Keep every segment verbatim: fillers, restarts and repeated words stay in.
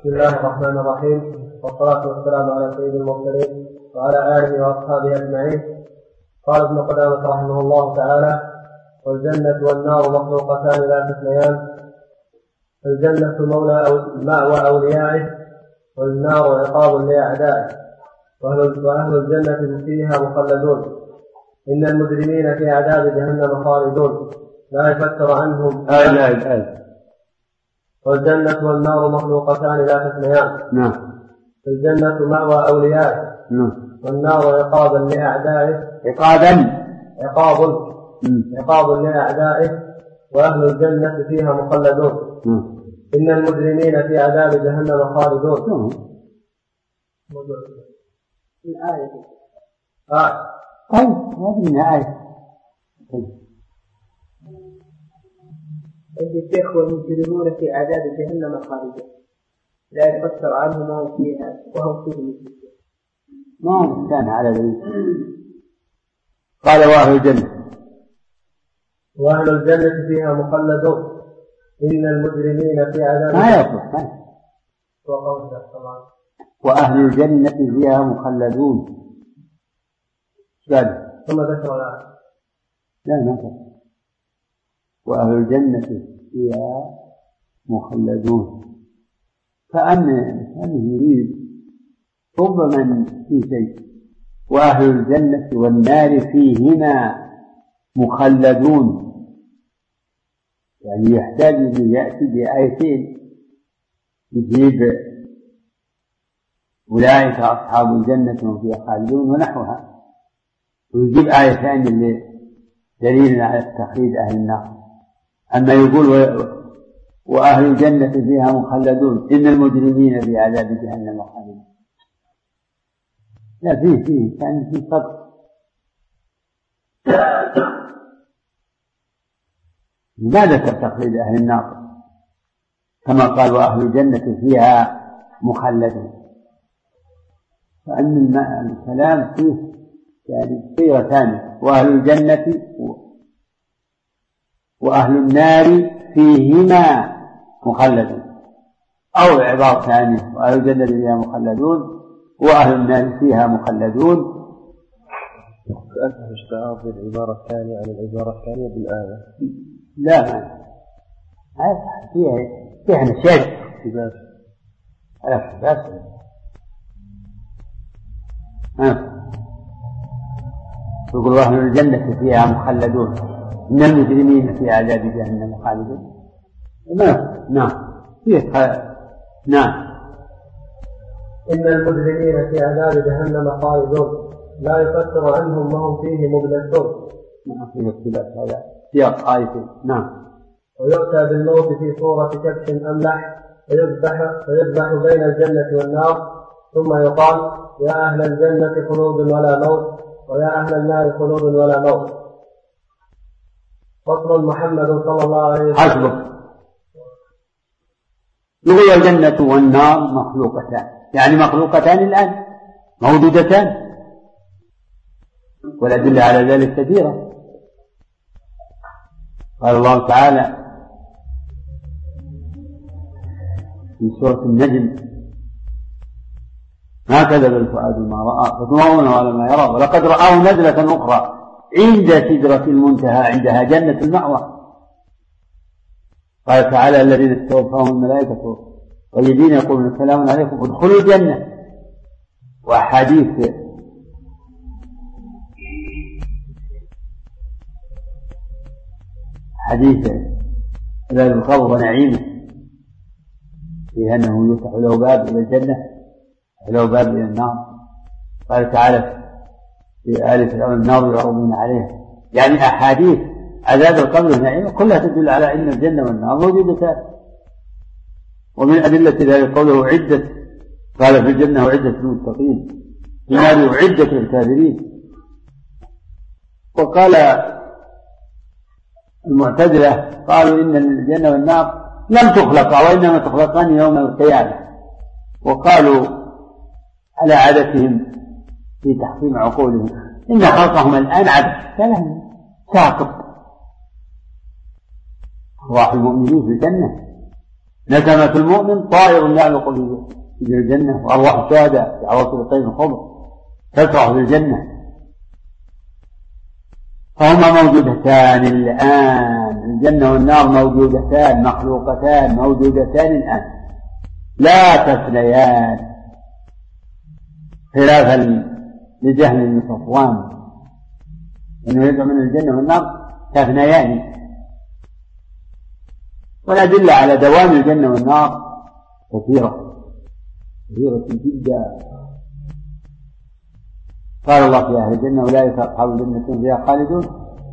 بسم الله الرحمن الرحيم، والصلاة والسلام على سيد المرسلين وعلى آله وأصحابه أجمعين. قال ابن قدامة رحمه الله تعالى: والجنة والنار مخلوقتان لا تثنيان، الجنة مولى أو مأوى أوليائه، والنار عقاب لأعدائه، وأهل الجنة فيها مخلدون، إن المجرمين في عذاب جهنم خالدون لا يفتر عنهم. آه آه آه. والجنة والنار مخلوقتان لا تثنيان. نعم. الجنة مأوى أوليائه. نعم. والنار عقابا لأعدائه. عقابا. عقاب. عقاب لأعدائه، وأهل الجنة فيها مخلدون. نعم. إن المجرمين في عذاب جهنم خالدون. نعم. الآية. آه. طيب هذه من آية. عند الشيخ: والمجرمون في عذاب جهنم خالدون لا يفتر عنهم وهم فيها وهم فيه. ما كان على ذلك. قال: وأهل الجنة وأهل الجنة فيها مخلدون، إن المجرمين في عذاب ما يصلح ما وأهل الجنة فيها مخلدون. قال ثم ذكر الآية. لا نفع. وأهل الجنة فيها مخلدون، كأن أنه يريد ربما في شيء. وأهل الجنة والنار فيهما مخلدون، يعني يحتاج أن يأتي بآيتين يجيب أولئك أصحاب الجنة هم فيها خالدون ونحوها، ويجيب آية ثانية دليل على تخليد أهل النار. أما يقول وأهل الجنة فيها مخلدون إن المجرمين في عذاب جهنم خالدون، لا فيه فيه كان في صدق. ما ذكر تخليد أهل النار كما قال وأهل الجنة فيها مخلدون، فأن الكلام فيه يعني صيغة ثانية: وأهل الجنة وأهل النار فيهما مخلدون، أو عبارة ثانية: وأهل الجنة فيها مخلدون وأهل النار فيها مخلدون. سألته اشتعار العبارة الثانية عن العبارة الثانية بالآية. لا فيها فيها نشاج اقتباس. اقتباس. يقول وأهل الجنة فيها مخلدون إن المجرمين في عذاب جهنم خالدون. نعم فيه نعم. إن المجرمين في عذاب جهنم خالدون لا يفتر عنهم وهم فيه مبلسون. نعم فيه اختلاف هذا سياق آية. نعم. ويؤتى بالموت في صورة كبش أملح فيذبح فيذبح بين الجنة والنار، ثم يقال: يا أهل الجنة خلود ولا موت، ويا أهل النار خلود ولا موت. فصل: محمد صلى الله عليه وسلم. حسبك. يقول الجنة والنار مخلوقتان، يعني مخلوقتان الآن موجودتان، والأدلة على ذلك كثيرة. قال الله تعالى في سورة النجم: ما كذب الفؤاد ما رأى فتمرون على ما يرى ولقد رآه نزلة أخرى عند سدرة المنتهى عندها جنة المأوى. قال تعالى: الذين استوفاهم الملائكة والذين يقولون السلام عليكم ادخلوا الجنة. وحديث حديث باب القبر ونعيمه في أنه يفتح له باب إلى الجنة له باب إلى النار. قال تعالى في آل فرعون: النار يعرضون عليها. يعني أحاديث عذاب القبر والنعيمة كلها تدل على أن الجنة والنار موجودتان. ومن أدلة ذلك قوله: عدة، قال في الجنة وعدة للمتقين، في النار وعدة للكافرين. وقال المعتزلة قالوا إن الجنة والنار لم تخلقا وإنما تخلقان يوم القيامة، وقالوا على عادتهم في تحكيم عقولهم إن خلقهم الآن عبث، كلام ساقط. أرواح المؤمنين في الجنة نسمة المؤمن طائر يعلق في الجنة، وأرواح الشهداء في عواصف الطير الخضر تفرح في الجنة. فهما موجودتان الآن، الجنة والنار موجودتان مخلوقتان موجودتان الآن لا تفنيان، خلافا لجهل بن صفوان انه يدعو من الجنة والنار تفنيان. والأدلة على دوام الجنة والنار كثيرة كثيرة جدا. قال الله في أهل الجنة أولئك أصحاب الجنة فيها خالدون.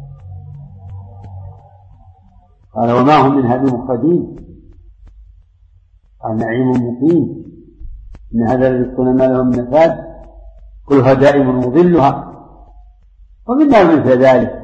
قال وما هم منها بمخرجين، قال نعيم مقيم، إن هذا الذي ما لهم من نفاد كلها دائم وظلها ومنها مثل ذلك.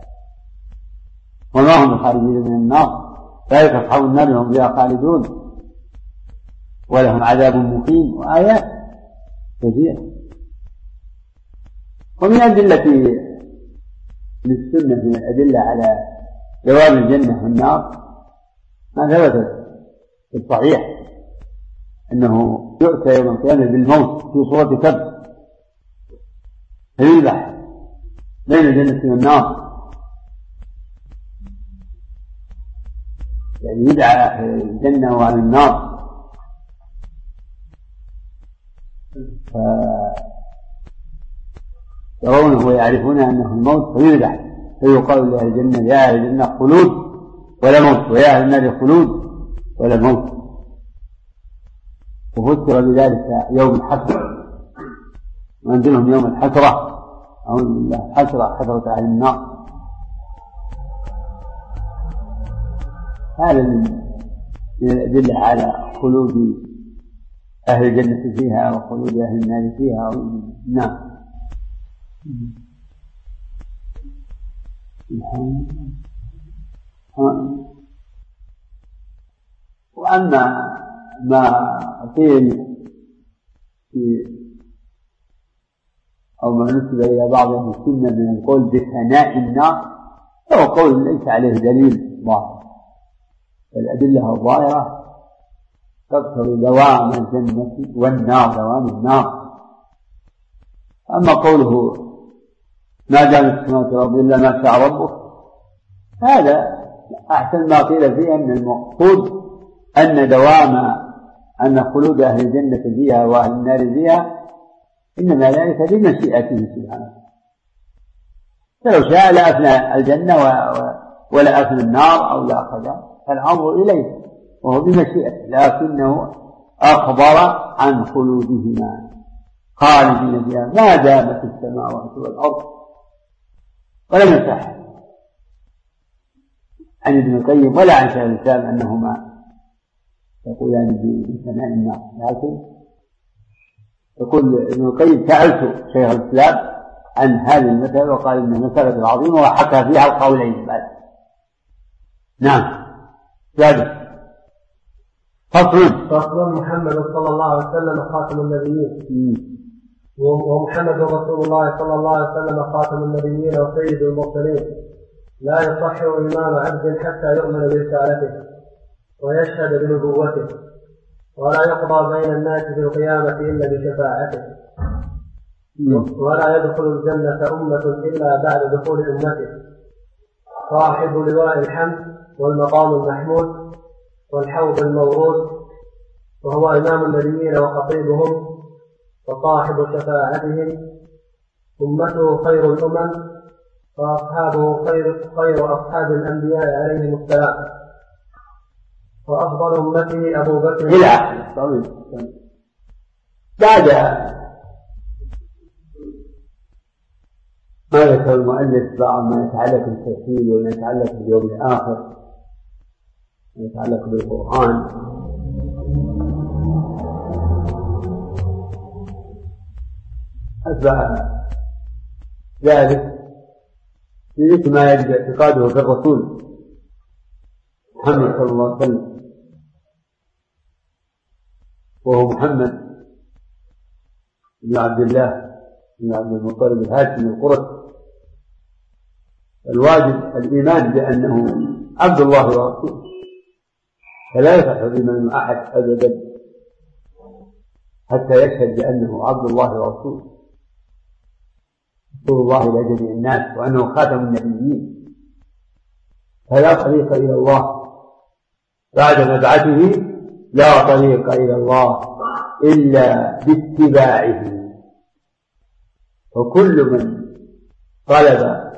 وما هم خارجين من النار، ذلك أصحاب النار هم فيها خالدون ولهم عذاب مقيم، وآيات كثيرة. ومن أدلة السنة من الأدلة على دوام الجنة والنار ما ثبت في الصحيح أنه يؤتى يوم القيامة بالموت في صورة كبش فيذبح بين الجنة والنار، يعني يدعى أهل الجنة وأهل النار. يرونه ويعرفون أنه الموت فيذبح فيقال لأهل الجنة يا أهل الجنة خلود ولا موت، ويا أهل النار خلود ولا موت. وفسر بذلك يوم الحسرة، وأنزلهم يوم الحسرة، أعوذ بالله، حسرة حسرة أهل النار. هذا من الأدلة على خلود أهل الجنة فيها وخلود أهل النار فيها. نعم. وأما ما قيل في أو ما نسب إلى بعض أهل السنة من القول بفناء النار فهو قول ليس عليه دليل ظاهر، الأدلة الظاهرة تقتضي دوام الجنة والنار دوام النار. أما قوله ما دامت السماوات والأرض إلا ما شاء ربك، هذا أحسن ما قيل فيه أن المقصود أن دوام أن خلود أهل الجنة فيها وأهل النار فيها إنما ذلك بمشيئته سبحانه، فلو شاء لأفنى الجنة ولا أفنى النار أو لا قدر، فالأمر إليه وهو بمشيئته، لكنه أخبر عن خلودهما خالدين فيها ما دامت السماوات والأرض. ولم يصح عن ابن القيم ولا عن شيخ الإسلام أنهما يقولان بفناء النار، لكن يقول ابن القيم سألت شيخ الإسلام عن هذه المسألة وقال إنها مسألة عظيمة وحكى فيها القولين بعد. نعم. ثالث فصل فصل محمد صلى الله عليه وسلم خاتم النبيين، ومحمد رسول الله صلى الله عليه وسلم خاتم النبيين وسيد المرسلين، لا يصح إمام عبد حتى يؤمن برسالته ويشهد بنبوته، ولا يقضى بين الناس في القيامة إلا بشفاعته، ولا يدخل الجنة أمة إلا بعد دخول أمته، صاحب لواء الحمد والمقام المحمود والحوض المورود، وهو إمام النبيين وخطيبهم وصاحب شفاعتهم، أمته خير الأمم وأصحابه خير, خير أصحاب الأنبياء عليهم السلام، وأفضل أمته أبو بكر إلى آخره. بعد ما ذكر المؤلف بعض ما يتعلق بالتوحيد وما يتعلق باليوم الآخر وما يتعلق بالقرآن، أتبع ذلك في ما يجب اعتقاده في الرسول محمد صلى الله عليه وسلم، وهو محمد بن عبد الله بن عبد المطلب الهاشمي القرشي. الواجب الإيمان بأنه عبد الله ورسوله، فلا يصح الإيمان أحد أبدا حتى يشهد بأنه عبد الله ورسوله رسول الله إلى جميع الناس وأنه خاتم النبيين. فلا طريق إلى الله بعد مبعثه، لا طريق إلى الله إلا باتباعه. وكل من طلب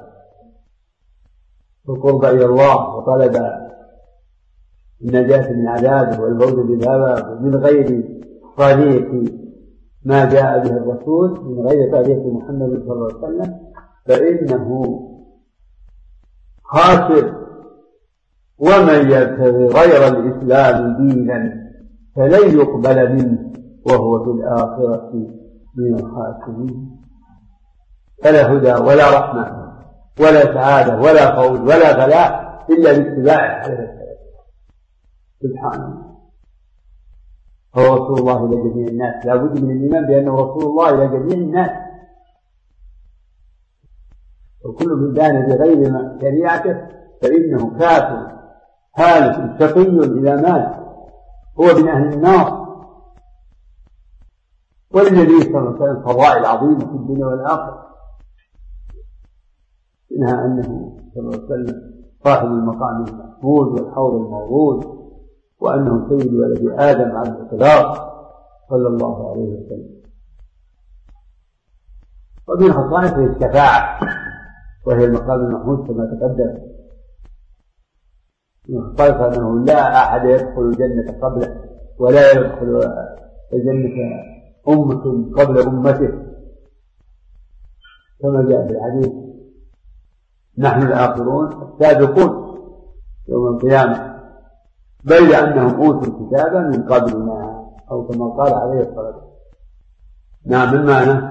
القرب إلى الله وطلب النجاة من عذابه والفوز بالهوى من غير طريق ما جاء به الرسول، من غير طريق محمد صلى الله عليه وسلم، فإنه خاسر. ومن يبتغي غير الإسلام دينا فلن يقبل منه وهو في الآخرة من الخاسرين. فلا هدى ولا رحمة ولا سعادة ولا فوز ولا فلاح إلا باتباعه عليه السلام سبحانه. هو رسول الله إلى جميع الناس، لا بد من الإيمان بأنه رسول الله إلى جميع الناس. وكل من دان بغير شريعته فإنه كافر هالك شقي إلى مات، هو من أهل النار. والنبي صلى الله عليه وسلم فضائل عظيمة في الدنيا والآخرة، منها أنه صلى الله عليه وسلم صاحب المقام المحمود والحوض المورود، وأنه سيد ولد آدم على الإطلاق صلى الله عليه وسلم. ومن خصائصه الشفاعة وهي المقام المحمود كما تقدم. من خصائصه أنه لا أحد يدخل الجنة قبله ولا يدخل الجنة أمة قبل أمته، كما جاء في الحديث: نحن الآخرون السابقون يوم القيامة بين أنهم أوتوا الكتاب من قبلنا، أو كما قال عليه الصلاة والسلام. نعم، المعنى